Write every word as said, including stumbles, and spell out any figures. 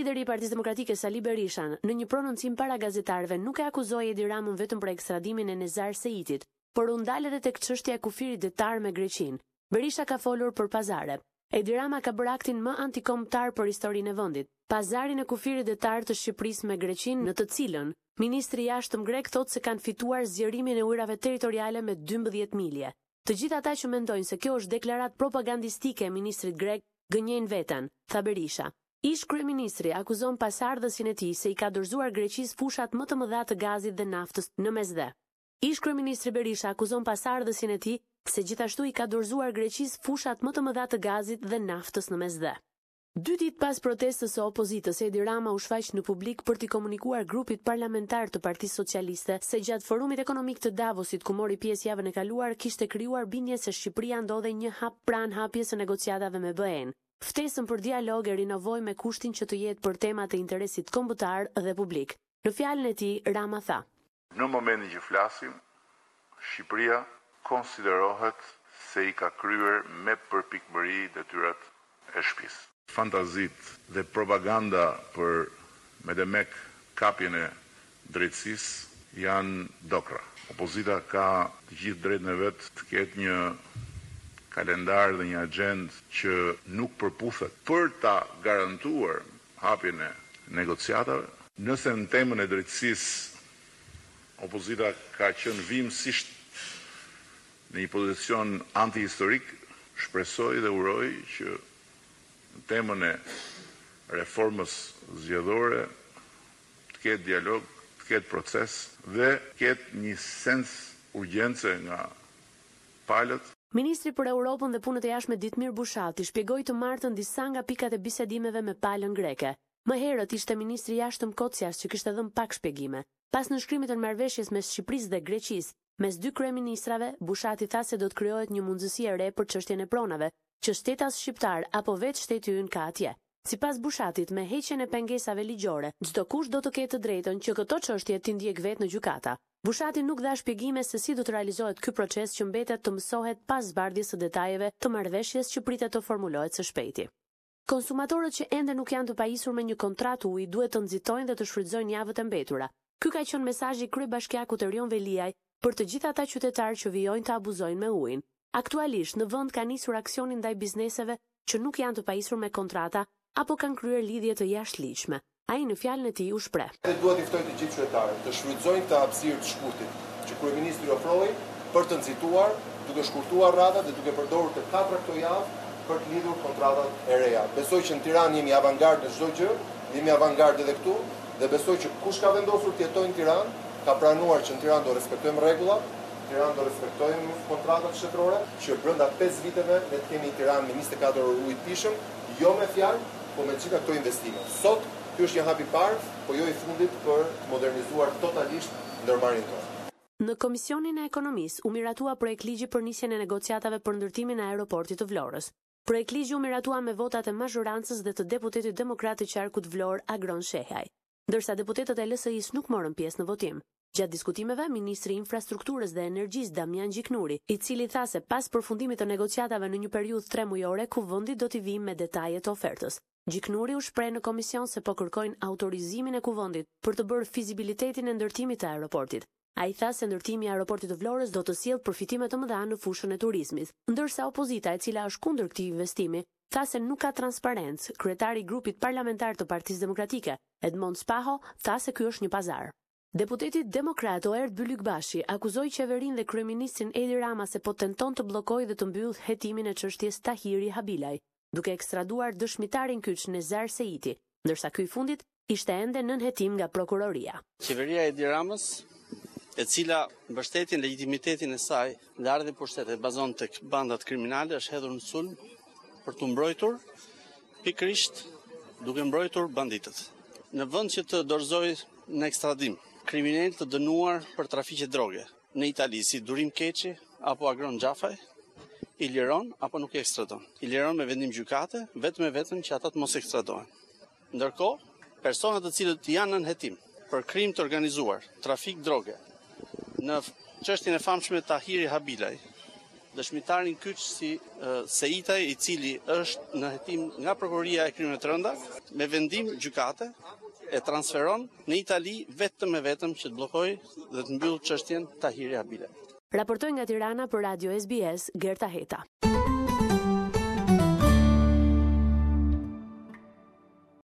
Lideri i Partisë Demokratike Sali Berisha në një prononcim para gazetarëve nuk e akuzoi Edi Ramën vetëm për ekstradimin e Nezar Seitit, por u ndal edhe tek çështja e kufirit detar me Greqinë. Berisha ka folur për pazare. Edi Rama ka bërë aktin më antikombëtar për historinë e vendit, pazarin e kufirit detar të Shqipërisë me Greqinë, në të cilën ministri i jashtëm grek thotë se kanë fituar zgjerimin e ujrave territoriale me dymbëdhjetë milje. Të gjithë ata që mendojnë se kjo është deklaratë propagandistike e ministrit grek gënjejnë veten, tha Berisha. Ish kryeministri akuzon pasardhësin e tij se i ka dorëzuar Greqisë fushat më të mëdha të gazit dhe naftës në Mesdhe. Ish kryeministri Berisha akuzon pasardhësin e tij se gjithashtu i ka dorëzuar Greqisë fushat më të mëdha të gazit dhe naftës në Mesdhe. Dy ditë pas protestës së opozitës, Edi Rama u shfaq në publik për t'i komunikuar grupit parlamentar të Partisë Socialiste se gjatë forumit ekonomik të Davosit ku mori pjesë javën e kaluar kishte krijuar bindje se Shqipëria ndodhej një hap pranë hapjes së negociatave me B E-n. Ftesën për dialog e rinovoi me kushtin që të jetë për tema të interesit kombëtar dhe publik. Në fjalën e tij, Rama tha: Në momentin që flasim, Shqipëria konsiderohet se i ka kryer me përpikmëri detyrat e shtëpisë. Fantazit dhe propaganda për me demek kapjen e drejtësisë janë dokra. Opozita ka të gjithë drejtën e vet të ketë një kalendar dhe një agjendë që nuk përputhet për ta garantuar hapjen e negociatave. Nëse në temën e drejtësisë opozita ka qenë vimësisht në një pozicion antihistorik, shpresoj dhe uroj që në temën e reformës zgjedhore të ketë dialog, të ketë proces dhe të ketë një sens urgjence nga palët. Ministri për Europën dhe Punët e Jashtme Ditmir Bushati shpjegoi të martën disa nga pikat e bisedimeve me palën greke. Më herët ishte ministri i jashtëm Kocias që kishte dhënë pak shpjegime. Pas nënshkrimit të marrëveshjes mes Shqipërisë dhe Greqisë, mes dy kryeministrave, Bushati tha se do të krijohet një mundësi e re për çështjen e pronave, që shtetas shqiptar apo vetë shteti ynë ka atje. Sipas Bushatit, me heqjen e pengesave ligjore, çdo kush do të ketë të drejtën që këto çështje t'i ndjek vetë në gjykata. Bushati nuk dha shpjegime se si do të realizohet ky proces që mbetet të mësohet pas zbardhjes së detajeve të marrëveshjes që pritet të formulohet së shpejti. Konsumatorët që ende nuk janë të pajisur me një kontratë uji duhet të nxitojnë dhe të shfrytëzojnë javët e mbetura. Ky ka qenë mesazhi i kryebashkiakut Erion Veliaj për të gjithë ata qytetarë që vijojnë të abuzojnë me ujin. Aktualisht në vend ka nisur aksionin ndaj bizneseve që nuk janë të pajisur me kontrata apo kanë kryer lidhje të jashtëligjshme. Ai në fjalën e tij u shpreh. Ne duhet i ftojmë të gjithë qytetarët të shfrytëzojnë këtë hapësirë të shkurtit që kryeministri ofroi për të nxituar, duke shkurtuar ratat dhe duke përdorur të katra këto javë për të lidhur kontratat e reja. Besoj që në Tiranë jemi avangard në çdo gjë, jemi avangard edhe këtu dhe besoj që kush ka vendosur të jetojë në Tiranë ka pranuar që në Tiranë do respektojmë rregullat, në Tiranë do respektojmë kontratat shtetërore, që brenda pesë viteve ne të kemi në Tiranë me njëzet e katër orë ujë të pishëm, jo me fjalë, po me gjitha këto investime. Sot ky është një hap i parë, po jo i fundit për të modernizuar totalisht ndërmarrjen tonë. Në Komisionin e Ekonomisë u miratua projekt ligji për nisjen e negociatave për ndërtimin e aeroportit të Vlorës. Projekt ligji u miratua me votat e mazhorancës dhe të deputetit demokrat të qarkut Vlorë Agron Shehaj, ndërsa deputetët e L S I-s nuk morën pjesë në votim. Gjatë diskutimeve, Ministri i Infrastrukturës dhe Energjisë Damian Gjiknuri, i cili tha se pas përfundimit të negociatave në një periudhë tre mujore, kuvendi do t'i vijë me detajet të ofertës. Gjiknuri u shpreh në komision se po kërkojnë autorizimin e kuvendit për të bërë fizibilitetin e ndërtimit të aeroportit. Ai tha se ndërtimi i aeroportit të Vlorës do të sjellë përfitime të mëdha në fushën e turizmit, ndërsa opozita, e cila është kundër këtij investimi, tha se nuk ka transparencë. Kryetari i grupit parlamentar të Partisë Demokratike, Edmond Spaho, tha se ky është një pazar. Deputeti demokrat Oerd Bylykbashi akuzoi qeverinë dhe kryeministrin Edi Rama se po tenton të bllokojë dhe të mbyllë hetimin e çështjes Tahiri Habilaj, duke ekstraduar dëshmitarin kyç Nezar Seiti, ndërsa ky i fundit ishte ende nën hetim nga prokuroria. Qeveria e Edi Ramës, e cila mbështetin legitimitetin e saj dhe ardhi pushtetit bazon tek bandat kriminale, është hedhur në sulm për të mbrojtur pikërisht duke mbrojtur banditët. Në vend që të dorëzojë në ekstradim kriminal të dënuar për trafiqe droge në Itali, si Durim Keqi apo Agron Xhafaj, i liron apo nuk i ekstradon. I liron me vendim gjykate, vetëm e vetëm që ata të mos ekstradohen. Ndërkohë, personat të cilët janë nën hetim për krim të organizuar, trafik droge, në çështjen e famshme Tahiri Habilaj, dëshmitarin kyç si uh, Seitaj, i cili është në hetim nga prokuroria e krimeve të rënda, me vendim gjykate e transferon në Itali vetëm e vetëm që të bllokojë dhe të mbyllë çështjen Tahiri Habile. Raportoi nga Tirana për Radio S B S, Gerta Heta.